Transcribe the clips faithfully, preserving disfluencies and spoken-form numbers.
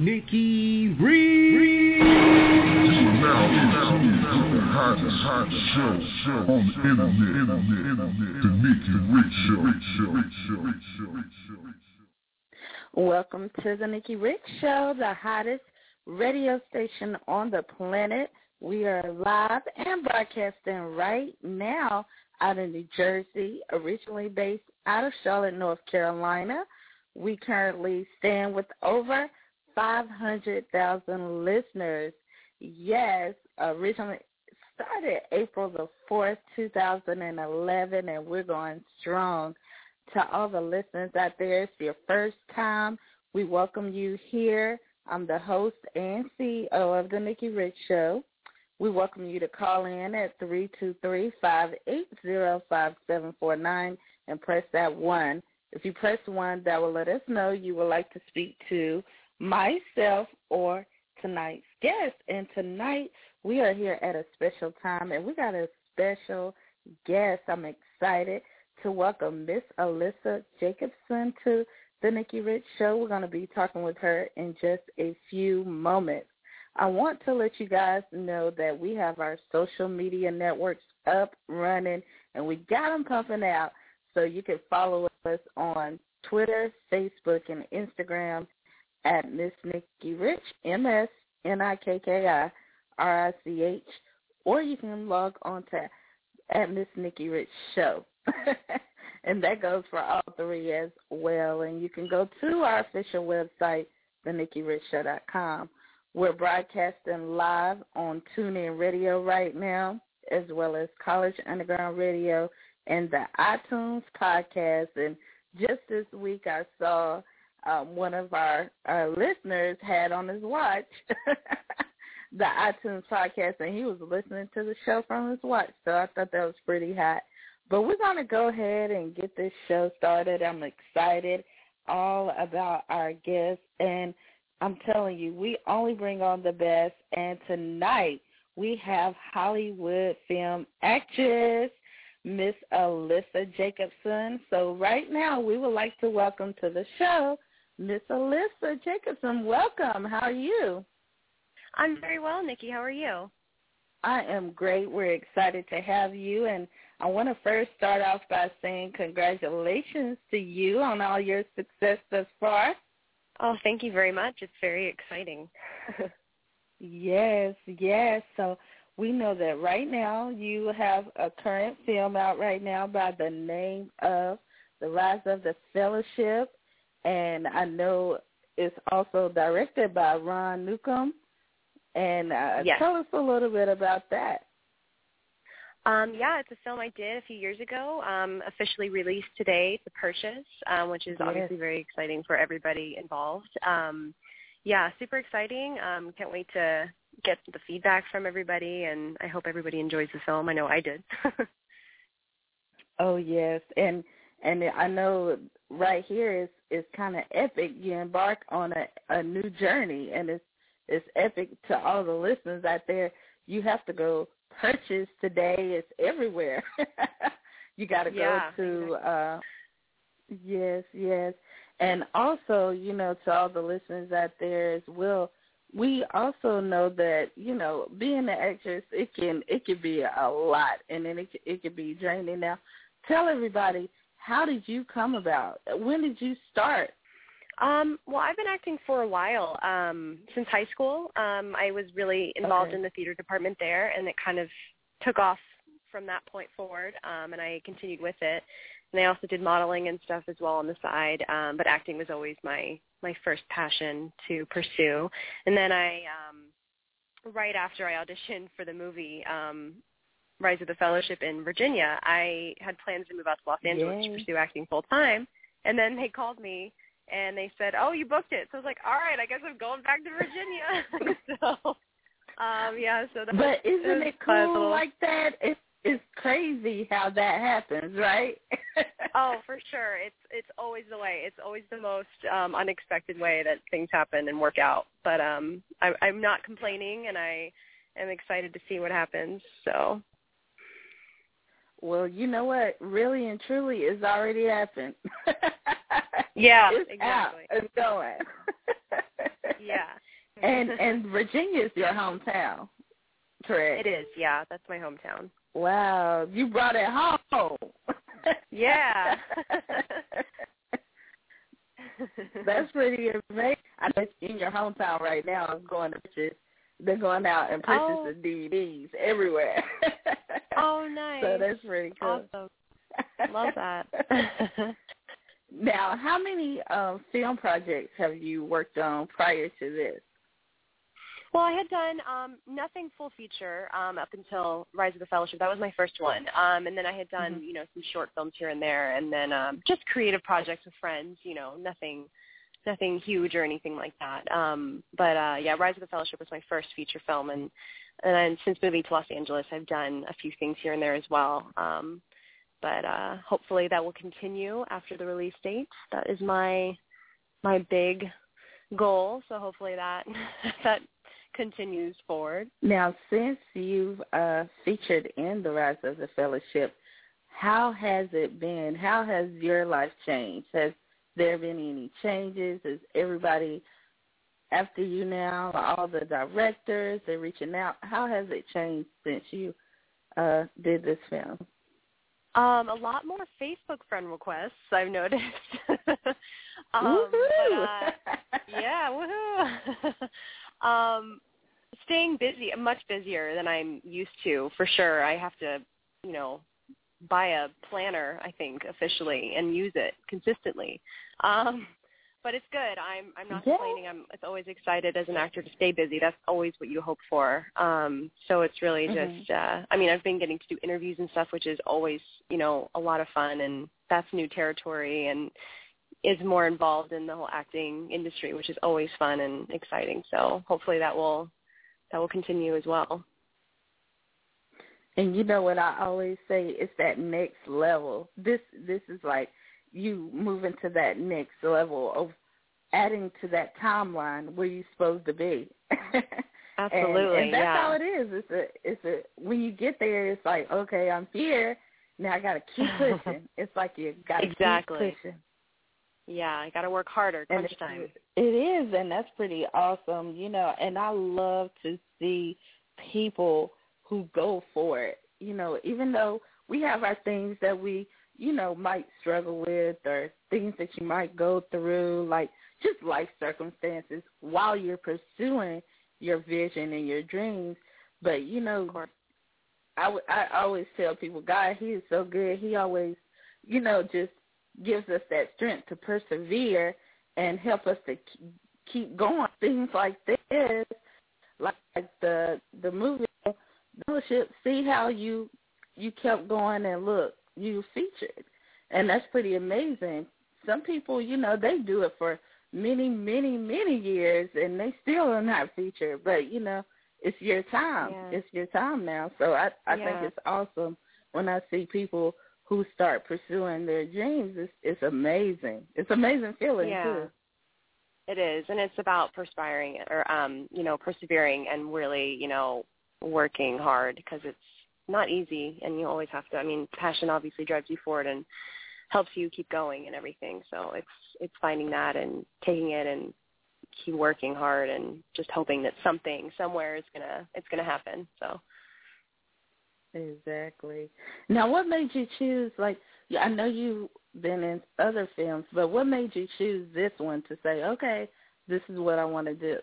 Nikki Reed. You are now listening to the hottest, hottest show, show on the internet, internet, internet, the Nikki Rich Show, Rich Show, Rich Show, Rich Show, Rich Show. Welcome to the Nikki Rich Show, the hottest radio station on the planet. We are live and broadcasting right now out of New Jersey, originally based out of Charlotte, North Carolina. We currently stand with over five hundred thousand listeners. Yes, originally started April the fourth, two thousand eleven, and we're going strong. To all the listeners out there, it's your first time. We welcome you here. I'm the host and C E O of the Nikki Rich Show. We welcome you to call in at three two three, five eight zero, five seven four nine and press that one. If you press one, that will let us know you would like to speak to myself or tonight's guest. And tonight we are here at a special time, and we got a special guest. I'm excited to welcome Miss Alyssa Jacobson to the Nikki Rich Show. We're going to be talking with her in just a few moments. I want to let you guys know that we have our social media networks up, running, and we got them pumping out. So you can follow us on Twitter, Facebook, and Instagram at Miss Nikki Rich, M S N I K K I R I C H, or you can log on to at Miss Nikki Rich Show. And that goes for all three as well. And you can go to our official website, the nikki rich show dot com. We're broadcasting live on TuneIn Radio right now, as well as College Underground Radio and the iTunes podcast. And just this week I saw um, one of our, our listeners had on his watch the iTunes podcast, and he was listening to the show from his watch. So I thought that was pretty hot. But we're going to go ahead and get this show started. I'm excited all about our guests, and I'm telling you, we only bring on the best. And tonight we have Hollywood film actress Miss Alyssa Jacobson. So right now we would like to welcome to the show Miss Alyssa Jacobson. Welcome. How are you? I'm very well, Nikki. How are you? I am great. We're excited to have you, and I want to first start off by saying congratulations to you on all your success thus far. Oh, thank you very much. It's very exciting. Yes, yes. So we know that right now you have a current film out right now by the name of The Rise of the Fellowship, and I know it's also directed by Ron Newcomb. And uh, yes. Tell us a little bit about that. Um, yeah, it's a film I did a few years ago, um, officially released today to purchase, um, which is yes. obviously very exciting for everybody involved. Um, yeah, super exciting. Um, can't wait to get the feedback from everybody, and I hope everybody enjoys the film. I know I did. Oh, yes. And and I know right here is, is kind of epic. You embark on a, a new journey, and it's It's epic to all the listeners out there. You have to go purchase today. It's everywhere. You got to go yeah, to, exactly. uh, yes, yes. And also, you know, to all the listeners out there as well, we also know that, you know, being an actress, it can it can be a lot, and then it, it can be draining. Now, tell everybody, how did you come about? When did you start? Um, well, I've been acting for a while, um, since high school. Um, I was really involved okay. in the theater department there, and it kind of took off from that point forward, um, and I continued with it. And I also did modeling and stuff as well on the side, um, but acting was always my, my first passion to pursue. And then I, um, right after I auditioned for the movie um, Rise of the Fellowship in Virginia, I had plans to move out to Los Angeles Yay. to pursue acting full-time, and then they called me, and they said, oh, you booked it. So I was like, all right, I guess I'm going back to Virginia. so, um, yeah. So that But was, isn't it, it cool little... like that? It's, it's crazy how that happens, right? Oh, for sure. It's it's always the way. It's always the most um, unexpected way that things happen and work out. But um, I, I'm not complaining, and I am excited to see what happens. So. Well, you know what? Really and truly, it's already happened. Yeah, it's exactly. Out. It's going. Yeah. and and Virginia is your hometown, correct? It is, yeah. That's my hometown. Wow, you brought it home. Yeah. That's pretty amazing. I know in your hometown right now. I'm going to purchase. They're going out and purchasing oh. D V Ds everywhere. Oh, nice. So that's pretty cool. Awesome. Love that. Now, how many um, film projects have you worked on prior to this? Well, I had done um, nothing full feature um, up until Rise of the Fellowship. That was my first one. Um, and then I had done, Mm-hmm. you know, some short films here and there, and then um, just creative projects with friends, you know, nothing nothing huge or anything like that. Um, but, uh, yeah, Rise of the Fellowship was my first feature film. And, and then since moving to Los Angeles, I've done a few things here and there as well. Um, but uh, hopefully that will continue after the release date. That is my my big goal. So hopefully that that continues forward. Now, since you've uh, featured in the Rise of the Fellowship, how has it been? How has your life changed? Has there been any changes? Is everybody after you now? All the directors, they're reaching out. How has it changed since you uh, did this film? Um, a lot more Facebook friend requests, I've noticed. um, woohoo! But, uh, yeah, woohoo! um, staying busy, much busier than I'm used to, for sure. I have to, you know, buy a planner, I think, officially, and use it consistently. Um, but it's good. I'm I'm not yeah. complaining. I'm it's always excited as an actor to stay busy. That's always what you hope for. Um, so it's really mm-hmm. just, uh, I mean, I've been getting to do interviews and stuff, which is always, you know, a lot of fun, and that's new territory and is more involved in the whole acting industry, which is always fun and exciting. So hopefully that will that will continue as well. And you know what I always say, it's that next level. This this is like you moving to that next level of adding to that timeline where you're supposed to be. Absolutely, and, and that's yeah. how it is. It's a it's a when you get there, it's like, okay, I'm here. Now I got to keep pushing. It's like you got to exactly. keep pushing. Yeah, I got to work harder. Crunch and time. It is, and that's pretty awesome, you know. And I love to see people who go for it. You know, even though we have our things that we, you know, might struggle with or things that you might go through, like just life circumstances while you're pursuing your vision and your dreams. But, you know, I, w- I always tell people, God, he is so good. He always, you know, just gives us that strength to persevere and help us to keep going. Things like this, like the the movie Fellowship, see how you you kept going and look, you featured. And that's pretty amazing. Some people, you know, they do it for many, many, many years and they still are not featured. But, you know, it's your time. Yeah. It's your time now. So I, I yeah. think it's awesome when I see people who start pursuing their dreams. It's, it's amazing. It's amazing feeling, yeah. too. It is, and it's about perspiring or, um, you know, persevering and really, you know, working hard because it's not easy, and you always have to. I mean, passion obviously drives you forward and helps you keep going and everything. So it's it's finding that and taking it and keep working hard and just hoping that something somewhere is gonna it's gonna happen. So exactly. Now, what made you choose? Like, I know you've been in other films, but what made you choose this one to say, okay, this is what I want to do?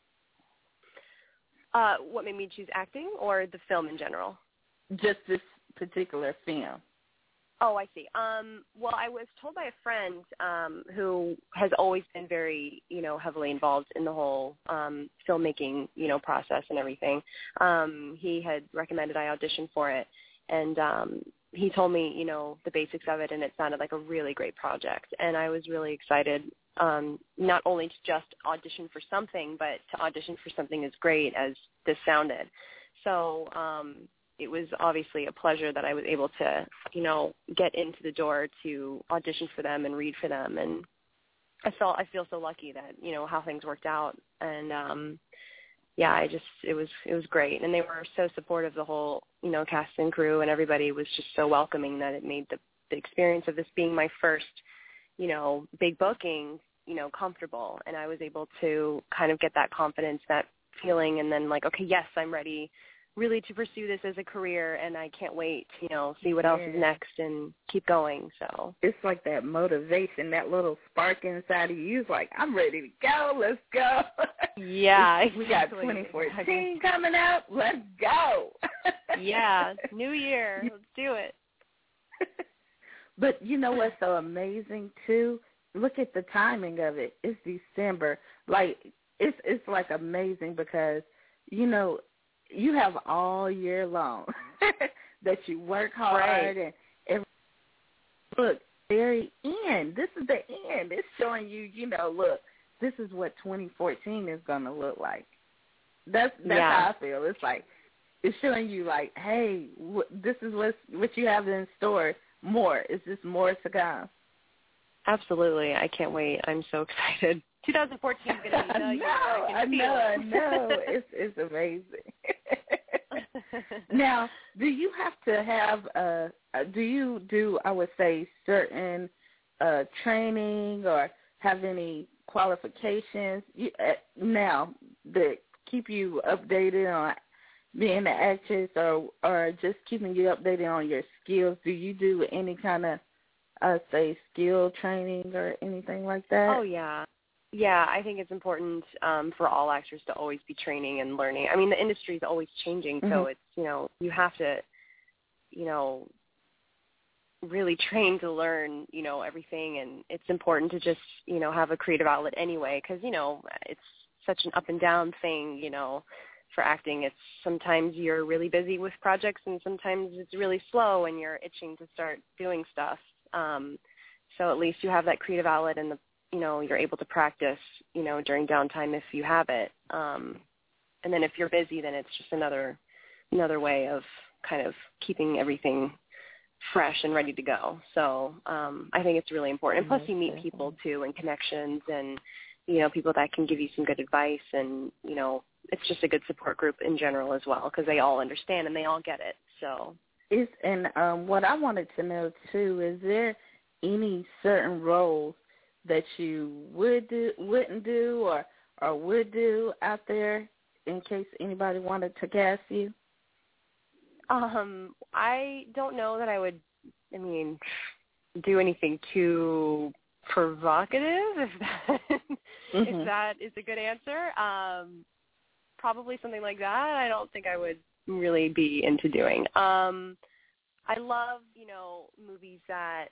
Uh, what made me choose acting or the film in general? Just this particular film. Oh, I see. Um, well, I was told by a friend um, who has always been very, you know, heavily involved in the whole um, filmmaking, you know, process and everything. Um, he had recommended I audition for it, and um, he told me, you know, the basics of it, and it sounded like a really great project. And I was really excited, um, not only to just audition for something, but to audition for something as great as this sounded. So um, it was obviously a pleasure that I was able to, you know, get into the door to audition for them and read for them. And I felt, I feel so lucky that, you know, how things worked out. And, um, yeah, I just, it was, it was great. And they were so supportive, the whole, you know, cast and crew, and everybody was just so welcoming that it made the, the experience of this being my first, you know, big booking, you know, comfortable. And I was able to kind of get that confidence, that feeling, and then like, okay, yes, I'm ready really to pursue this as a career, and I can't wait to, you know, see what yeah. else is next and keep going. So it's like that motivation, that little spark inside of you is like, I'm ready to go. Let's go. Yeah, we, we got twenty fourteen coming up. Let's go. Yeah, new year. Let's do it. But you know what's so amazing too? Look at the timing of it. It's December. Like it's it's like amazing because, you know, you have all year long that you work hard right. and every, look, very end. This is the end. It's showing you, you know, look, this is what twenty fourteen is going to look like. That's that's yeah. how I feel. It's like it's showing you like, hey, wh- this is what what you have in store. More. It's just more to come. Absolutely. I can't wait. I'm so excited. twenty fourteen is going to be the year. I, can I feel know, it. I know. It's it's amazing. Now, do you have to have uh do you do I would say certain uh training or have any qualifications you, uh, now that keep you updated on being an actress or or just keeping you updated on your skills? Do you do any kind of uh say skill training or anything like that? Oh yeah. Yeah, I think it's important um, for all actors to always be training and learning. I mean, the industry is always changing, mm-hmm. so it's, you know, you have to, you know, really train to learn, you know, everything. And it's important to just, you know, have a creative outlet anyway, because, you know, it's such an up and down thing, you know, for acting. It's sometimes you're really busy with projects and sometimes it's really slow and you're itching to start doing stuff. Um, so at least you have that creative outlet and the, you know, you're able to practice, you know, during downtime if you have it. Um, and then if you're busy, then it's just another another way of kind of keeping everything fresh and ready to go. So um, I think it's really important. And plus you meet people, too, and connections and, you know, people that can give you some good advice. And, you know, it's just a good support group in general as well because they all understand and they all get it. So it's, and um, what I wanted to know, too, is there any certain roles that you would do, wouldn't do, or or would do out there in case anybody wanted to cast you? Um, I don't know that I would. I mean, do anything too provocative. If that mm-hmm. if that is a good answer, um, probably something like that. I don't think I would really be into doing. Um, I love, you know, movies that.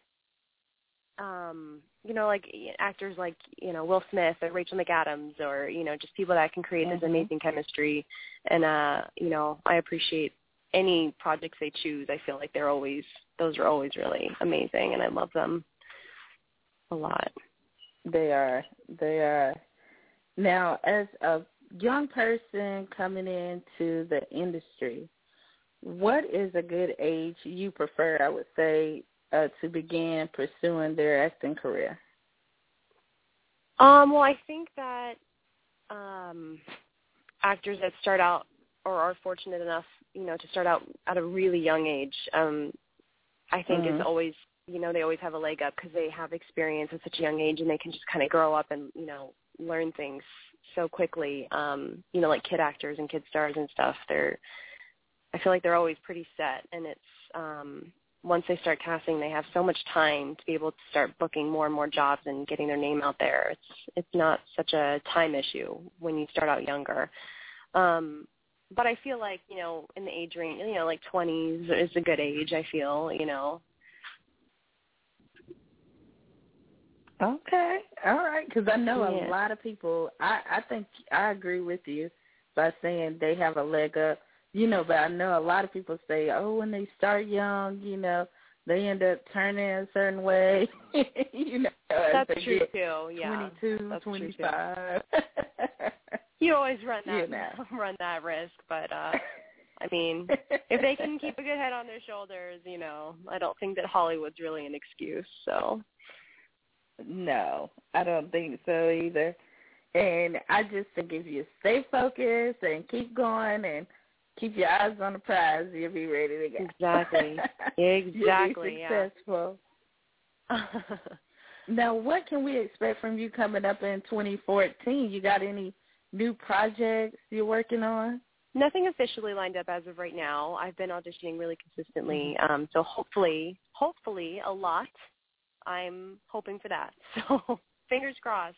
Um, you know, like actors like, you know, Will Smith or Rachel McAdams or, you know, just people that can create mm-hmm. this amazing chemistry. And, uh, you know, I appreciate any projects they choose. I feel like they're always, those are always really amazing and I love them a lot. They are. They are. Now, as a young person coming into the industry, what is a good age you prefer, I would say, Uh, to begin pursuing their acting career? Um, well, I think that um, actors that start out or are fortunate enough, you know, to start out at a really young age, um, I think mm-hmm. is always, you know, they always have a leg up because they have experience at such a young age and they can just kind of grow up and, you know, learn things so quickly. Um, you know, like kid actors and kid stars and stuff, they're, I feel like they're always pretty set and it's, um, once they start casting, they have so much time to be able to start booking more and more jobs and getting their name out there. It's it's not such a time issue when you start out younger. Um, but I feel like, you know, in the age range, you know, like twenties is a good age, I feel, you know. Okay. All right. Because I know yeah. a lot of people, I, I think I agree with you by saying they have a leg up. You know, but I know a lot of people say, oh, when they start young, you know, they end up turning a certain way. you know, that's true too. Yeah, twenty-two, that's twenty-five. True too. You always run that you know. run that risk, but uh, I mean, if they can keep a good head on their shoulders, you know, I don't think that Hollywood's really an excuse. So, no, I don't think so either. And I just think if you stay focused and keep going and keep your eyes on the prize, you'll be ready to go. Exactly. Exactly. You'll be successful. Yeah. now, what can we expect from you coming up in twenty fourteen? You got any new projects you're working on? Nothing officially lined up as of right now. I've been auditioning really consistently, um, so hopefully, hopefully a lot. I'm hoping for that. So fingers crossed.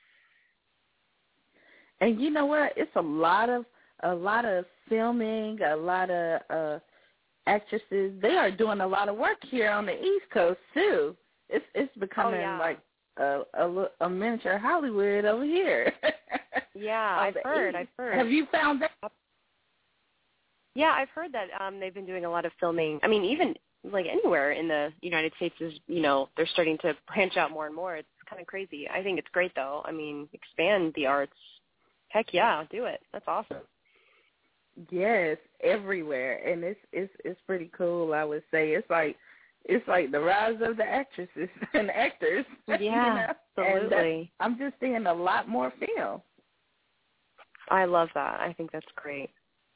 And you know what? It's a lot of a lot of filming, a lot of uh, actresses. They are doing a lot of work here on the East Coast too. It's it's becoming oh, yeah. like a, a a miniature Hollywood over here. Yeah, I've heard. East. I've heard. Have you found that? Yeah, I've heard that um, they've been doing a lot of filming. I mean, even like anywhere in the United States is, you know, they're starting to branch out more and more. It's kind of crazy. I think it's great, though. I mean, expand the arts. Heck yeah, do it. That's awesome. Yes, everywhere, and it's it's it's pretty cool. I would say it's like it's like the rise of the actresses and actors. Yeah, you know? absolutely. And I'm just seeing a lot more film. I love that. I think that's great.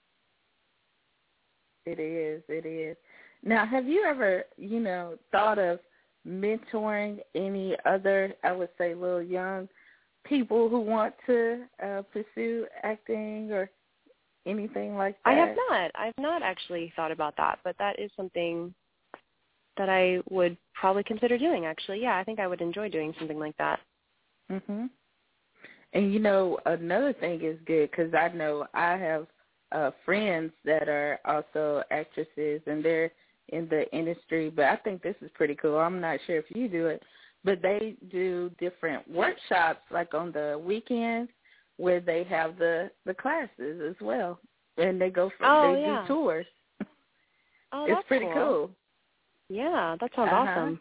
It is. It is. Now, have you ever, you know, thought of mentoring any other, I would say, little young people who want to uh, pursue acting or anything like that? I have not. I've not actually thought about that, but that is something that I would probably consider doing, actually. Yeah, I think I would enjoy doing something like that. Mhm. And, you know, another thing is good because I know I have uh, friends that are also actresses, and they're in the industry, but I think this is pretty cool. I'm not sure if you do it, but they do different workshops like on the weekends where they have the, the classes as well, and they go for oh, they yeah. do tours. Oh, it's that's pretty cool. cool. Yeah, that sounds uh-huh. awesome.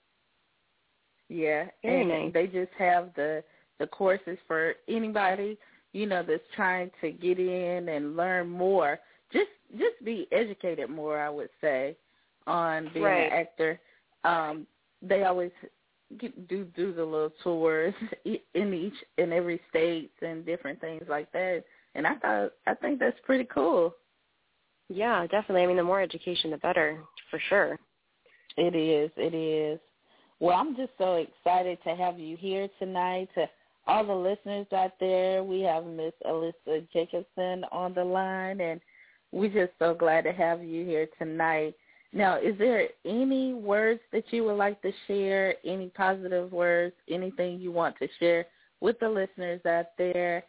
Yeah, Very and nice. they just have the the courses for anybody, you know, that's trying to get in and learn more. Just just be educated more, I would say, on being right. an actor. Um, they always get, do do the little tours in each in every state and different things like that. And I thought I think that's pretty cool. Yeah, definitely. I mean, the more education, the better, for sure. It is. It is. Well, I'm just so excited to have you here tonight. To all the listeners out there, we have Miss Alyssa Jacobson on the line, and we're just so glad to have you here tonight. Now, is there any words that you would like to share, any positive words, anything you want to share with the listeners out there?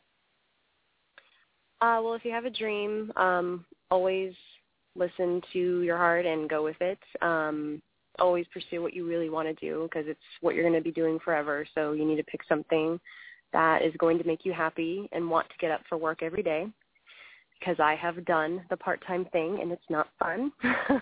Uh, well, if you have a dream, um, always listen to your heart and go with it. Um, always pursue what you really want to do because it's what you're going to be doing forever. So you need to pick something that is going to make you happy and want to get up for work every day, because I have done the part-time thing and it's not fun.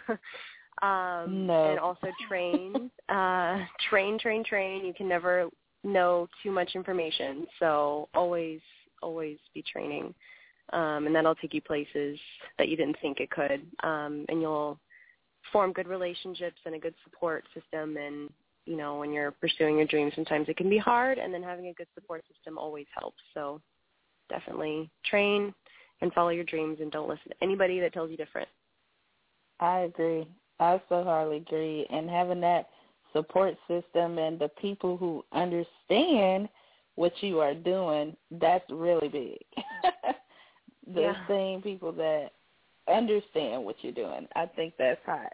um, no. And also train, uh, train, train, train. You can never know too much information. So always, always be training. Um, and that'll take you places that you didn't think it could. Um, and you'll form good relationships and a good support system. And, you know, when you're pursuing your dreams, sometimes it can be hard, and then having a good support system always helps. So definitely train and follow your dreams, and don't listen to anybody that tells you different. I agree. I so hardly agree. And having that support system and the people who understand what you are doing, that's really big. the yeah. same people that understand what you're doing. I think that's hot.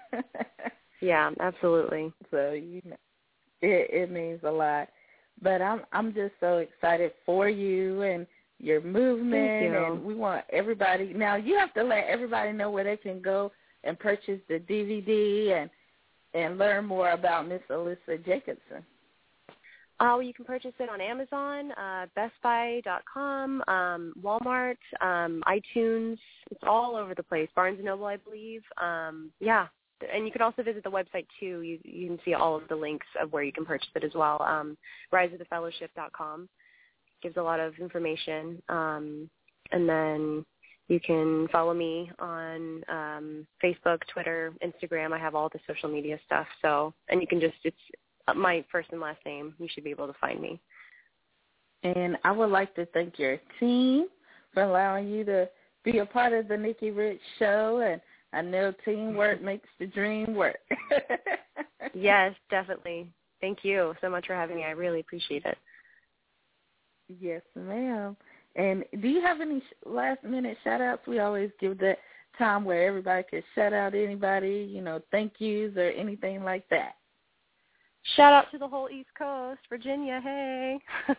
Yeah, absolutely. So you know, it, it means a lot. But I'm I'm just so excited for you and your movement, Thank you. and we want everybody. Now you have to let everybody know where they can go and purchase the D V D and and learn more about Miss Alyssa Jacobson. Oh, you can purchase it on Amazon, uh, Best Buy dot com, um, Walmart, um, iTunes. It's all over the place. Barnes and Noble, I believe. Um, yeah, and you can also visit the website too. You you can see all of the links of where you can purchase it as well. Um, rise of the fellowship dot com gives a lot of information, um, and then you can follow me on um, Facebook, Twitter, Instagram. I have all the social media stuff. So, and you can just it's. my first and last name. You should be able to find me. And I would like to thank your team for allowing you to be a part of the Nikki Rich Show. And I know teamwork makes the dream work. Yes, definitely. Thank you so much for having me. I really appreciate it. Yes, ma'am. And do you have any last-minute shout-outs? We always give that time where everybody could shout out anybody, you know, thank yous or anything like that. Shout out to the whole East Coast, Virginia, hey.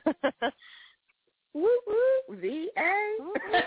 Woo, woo, V A.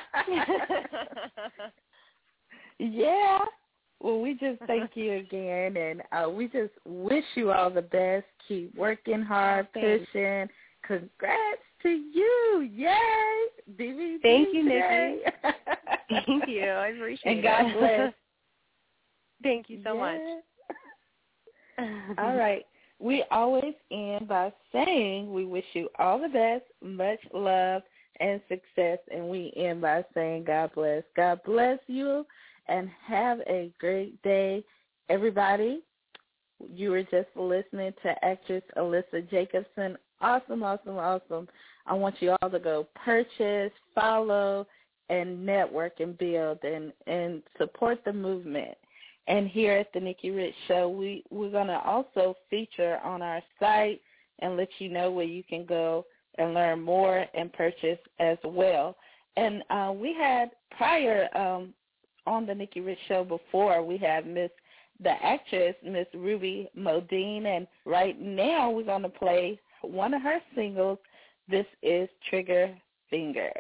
Yeah. Well, we just thank you again, and uh, we just wish you all the best. Keep working hard, pushing. Congrats to you. Yay. D V D. Thank you, Nikki. Thank you. I appreciate and God it. God bless. Thank you so yeah. much. All right. We always end by saying we wish you all the best, much love, and success. And we end by saying God bless. God bless you, and have a great day, everybody. You were just listening to actress Alyssa Jacobson. Awesome, awesome, awesome. I want you all to go purchase, follow, and network and build and, and support the movement. And here at the Nikki Rich Show, we, we're going to also feature on our site and let you know where you can go and learn more and purchase as well. And uh, we had prior um, on the Nikki Rich Show before, we had Miss the actress, Miss Ruby Modine, and right now we're going to play one of her singles. This is Trigger Finger.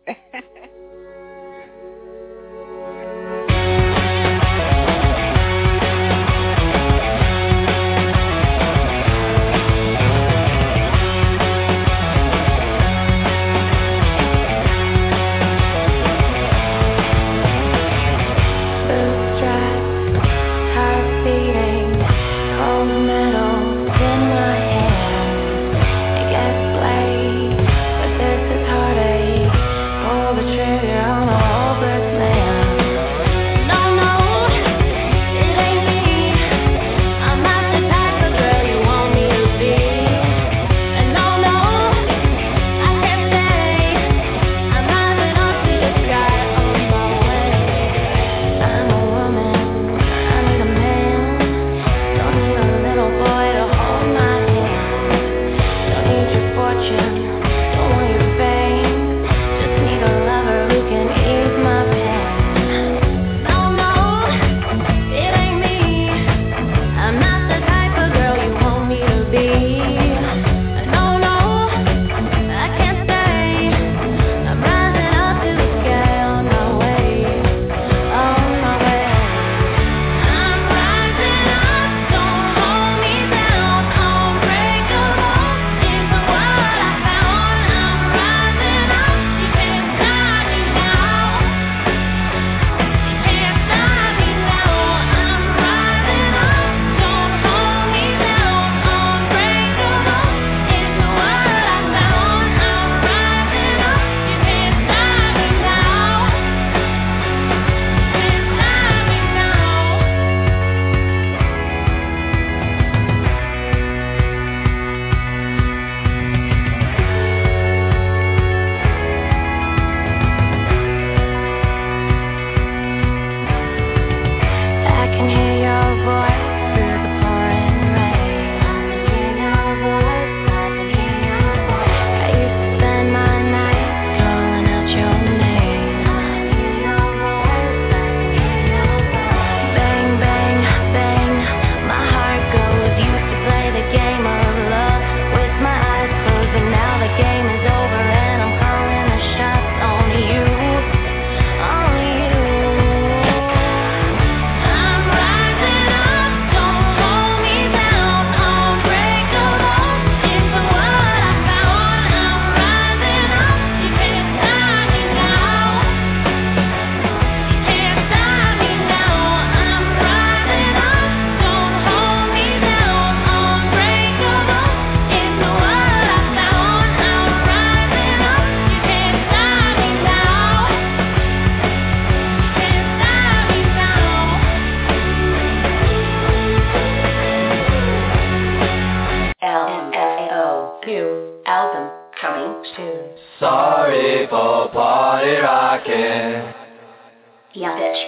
Yeah, bitch.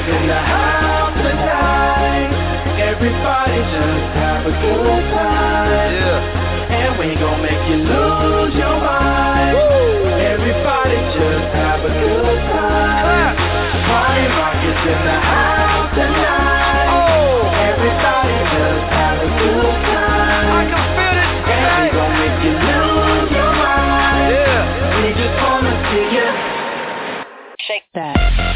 is in the house tonight. Everybody just have a good time. Yeah. And we gon' make you lose your mind. Woo. Everybody just have a good time. Party rock is in the house tonight. Oh. Everybody just have a good time. I can feel it tonight. And we gon' make you lose your mind. Yeah. We just wanna see you shake that.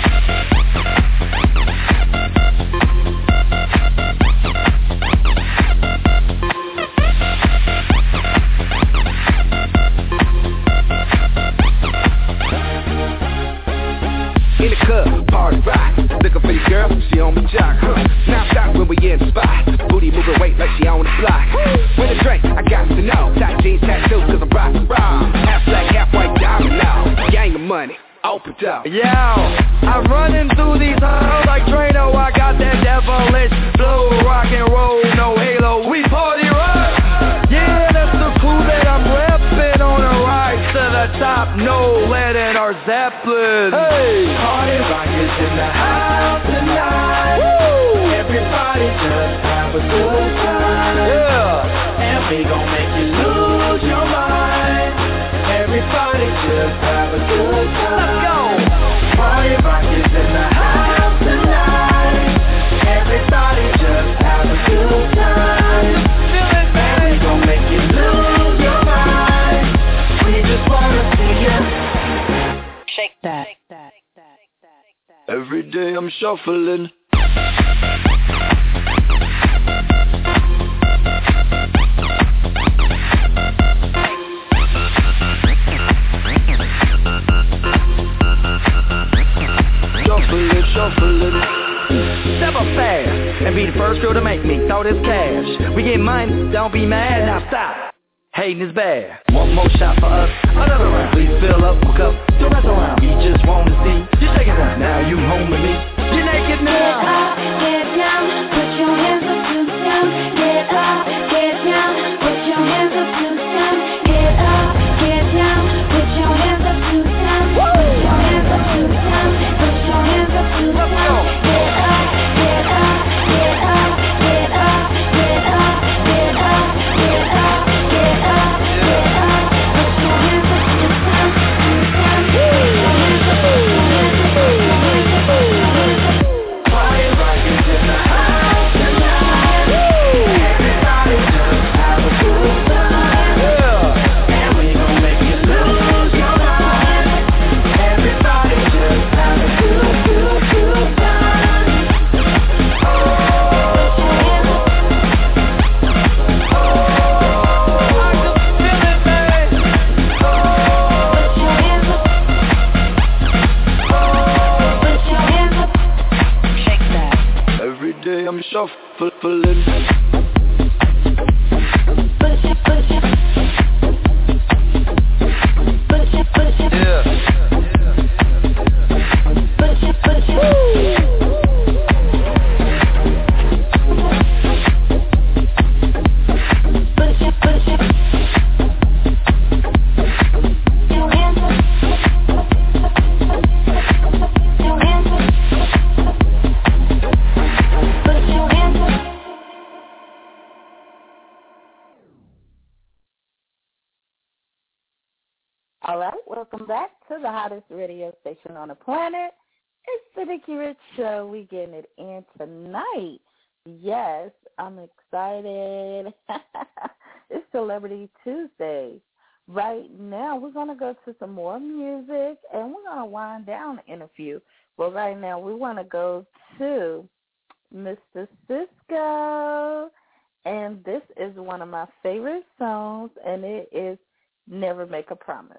In the club, party rock. Looking for your girl, she on the jock. Huh. Now stop when we in the spot. Booty moving weight like she on the block. With a drink, I got to know. Tight jeans, tattoos, cause I'm rock and roll. Half black, half white, diamond now. Gang of money, open up. Yo, I'm running through these halls like Drano. I got that devilish flow, rock and roll, no halo. We party rock. Yeah, that's the crew that I'm reppin' on a ride to the top. No lead in our Zeppelin. Hey, party rock is in the house tonight. Woo. Everybody just have a good time. Yeah, and we gon' make you lose your mind. Everybody just have a good time. Let's go. Party rock is in the house tonight. Everybody just have a good time. Feel it, man. We gon' make you lose your mind. We just wanna see you shake that. Every day I'm shuffling. Shuffling, shuffling. Step up fast and be the first girl to make me throw this cash. We get money, don't be mad, now stop. Hating is bad. One more shot for us, another round. Please fill up my cup, don't mess around. We just wanna see you shake it down. Now you home with me. You naked now. Get up, get down, put your hands up to the sound. Get up, get down, put your hands up to the sound. Get up, get down, put your hands up to the sound. Put your hands up to the sound. Put your hands up to the sound. Get up, get up, get up, get up, get up, get up, get up, get up, get up. Put your hands up to the sound. Party rock is in the house tonight. Everybody just have a good time. Yeah. And we gon' make you lose your mind. Everybody just have a good, good, good time. Oh, oh, I can feel it, baby. Oh, Put your hands up. Put your hands up. Shake that. every day I'm shuffling. Put your, put your, put your, put your, Yeah. put your, put your. Put your, put your. Your hands up. Your hands up. Put your hands up. All right, welcome back to the hottest radio station on the planet. It's the Nikki Rich Show. We getting it in tonight. Yes, I'm excited. It's Celebrity Tuesday. Right now, we're going to go to some more music, and we're going to wind down in a few. But right now, we want to go to Mister Cisco, and this is one of my favorite songs, and it is Never Make a Promise.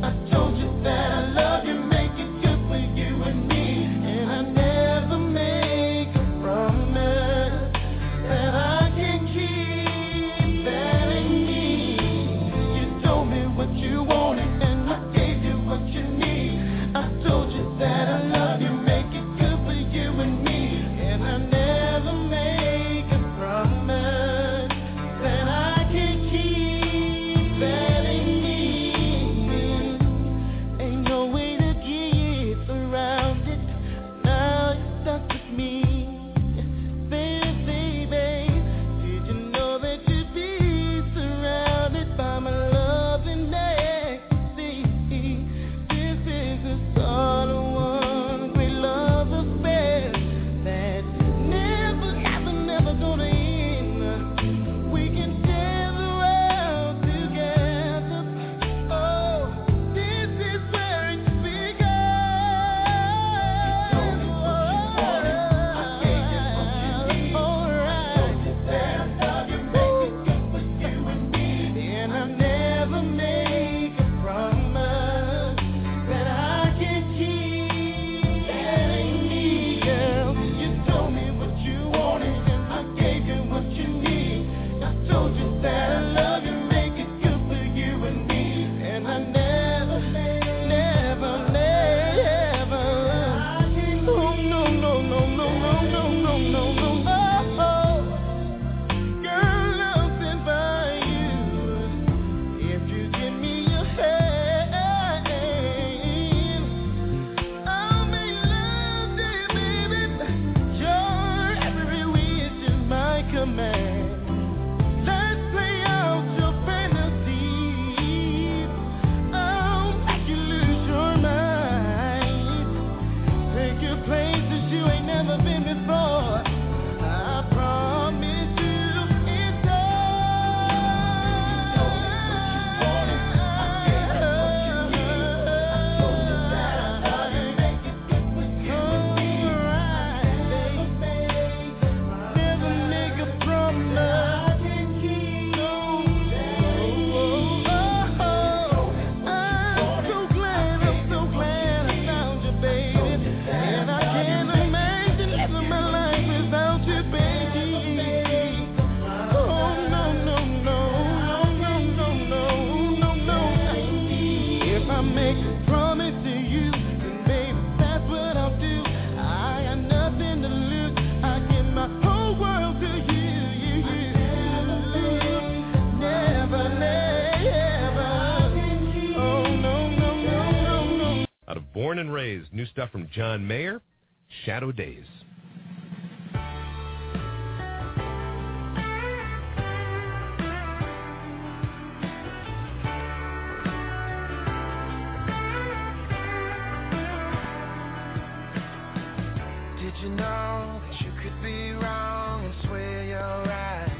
Born and Raised, new stuff from John Mayer, Shadow Days. Did you know that you could be wrong and swear you're right?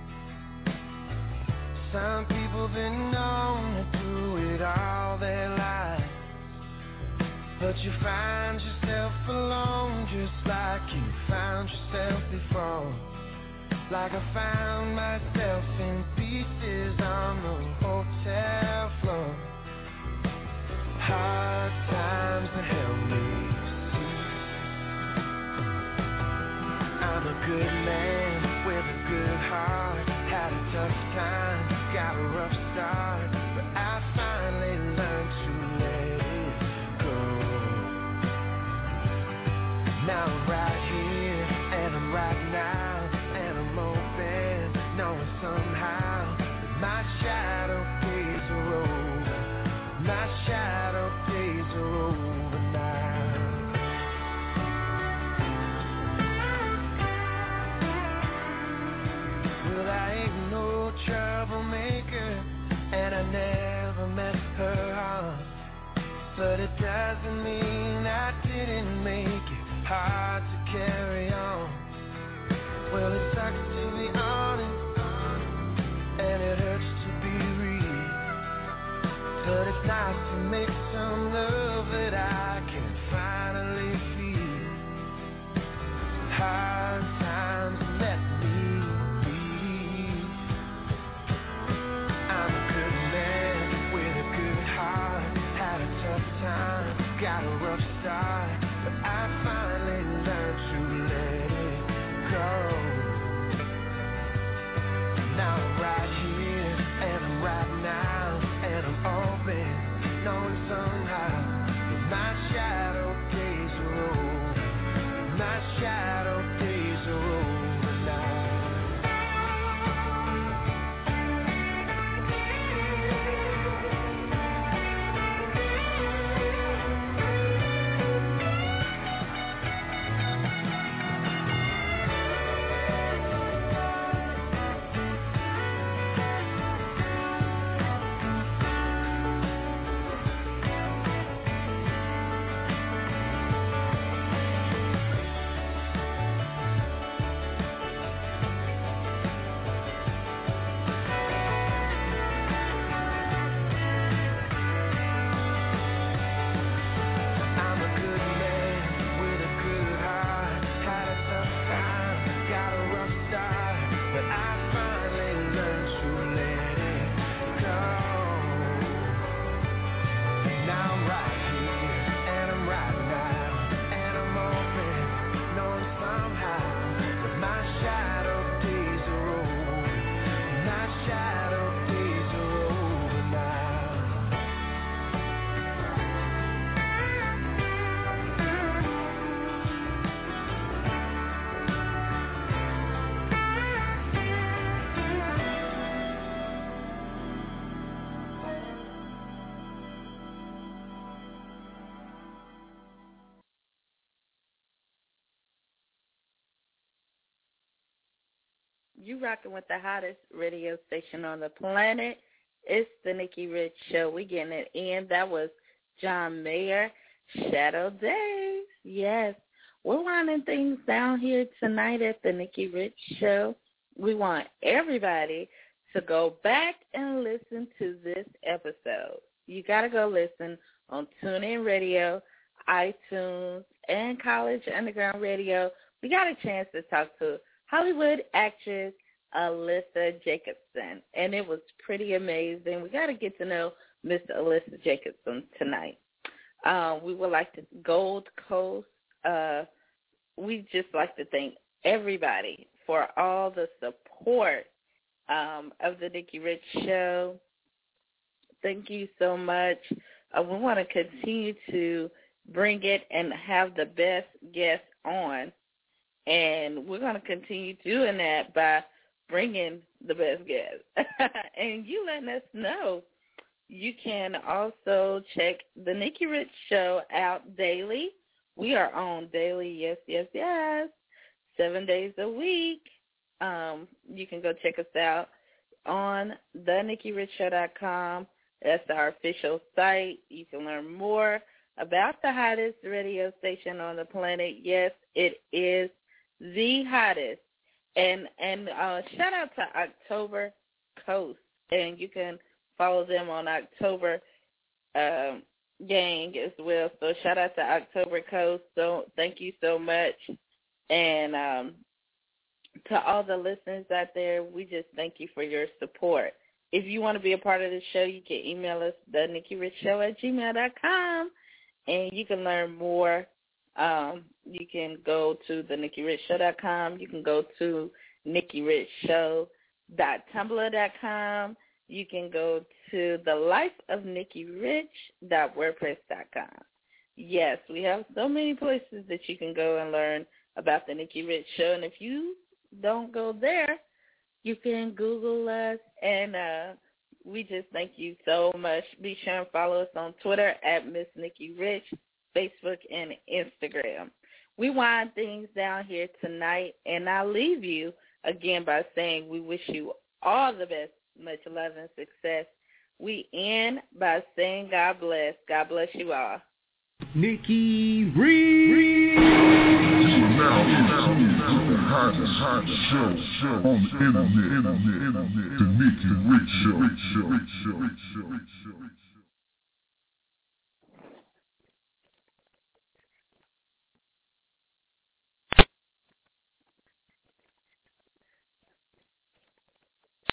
Some people been known to do it all their life. But you find yourself alone just like you found yourself before. Like I found myself in pieces on the hotel floor. Hard times that help me see I'm a good man with a good heart. Had a tough time, got a rough start, but I finally learned to let it go. Now I'm right here, and I'm right now, and I'm open, knowing somehow that my shadow days are over. My shadow days are over now. Well, I ain't no troublemaker, and I never met her heart. But it doesn't mean I didn't make it hard to carry on. Well, it sucks to be honest, and it hurts to be real. But it's nice to make some love that I can finally feel. Hard times let me be. I'm a good man with a good heart. got a rough start, but I finally learned to let it go. Now I'm right here, and I'm right now, and I'm open, knowing somehow that my shadow days are over. My shadow days are over now. You rocking with the hottest radio station on the planet. It's the Nikki Rich Show. We getting it in. That was John Mayer, Shadow Days. Yes, we're winding things down here tonight at the Nikki Rich Show. We want everybody to go back and listen to this episode. You got to go listen on TuneIn Radio, iTunes, and College Underground Radio. We got a chance to talk to Hollywood actress Alyssa Jacobson, and it was pretty amazing. We got to get to know Miss Alyssa Jacobson tonight. Uh, we would like to Gold Coast. Uh, we just like to thank everybody for all the support um, of the Nikki Rich Show. Thank you so much. Uh, we want to continue to bring it and have the best guests on. And we're going to continue doing that by bringing the best guests. And you letting us know. You can also check the Nikki Rich Show out daily. We are on daily, yes, yes, yes, seven days a week. Um, you can go check us out on the nikki rich show dot com. That's our official site. You can learn more about the hottest radio station on the planet. Yes, it is the hottest. And and uh, shout out to October Coast. And you can follow them on October um, Gang as well. So shout out to October Coast. So thank you so much. And um, to all the listeners out there, we just thank you for your support. If you want to be a part of the show, you can email us, the nikki rich show at gmail dot com, and you can learn more. Um, you can go to the nikki rich show dot com. You can go to nikki rich show dot tumblr dot com. You can go to the life of nikki rich dot wordpress dot com. Yes, we have so many places that you can go and learn about the Nikki Rich Show. And if you don't go there, you can Google us. And uh, we just thank you so much. Be sure and follow us on Twitter at Miss Nikki Rich, Facebook, and Instagram. We wind things down here tonight, and I'll leave you again by saying we wish you all the best, much love and success. We end by saying God bless. God bless you all. Nikki Rich. This is now, now, now the hottest, hottest show, show on the internet, internet, internet, the Nikki Rich Show, Rich Show, Rich Show, Rich Show, Rich Show.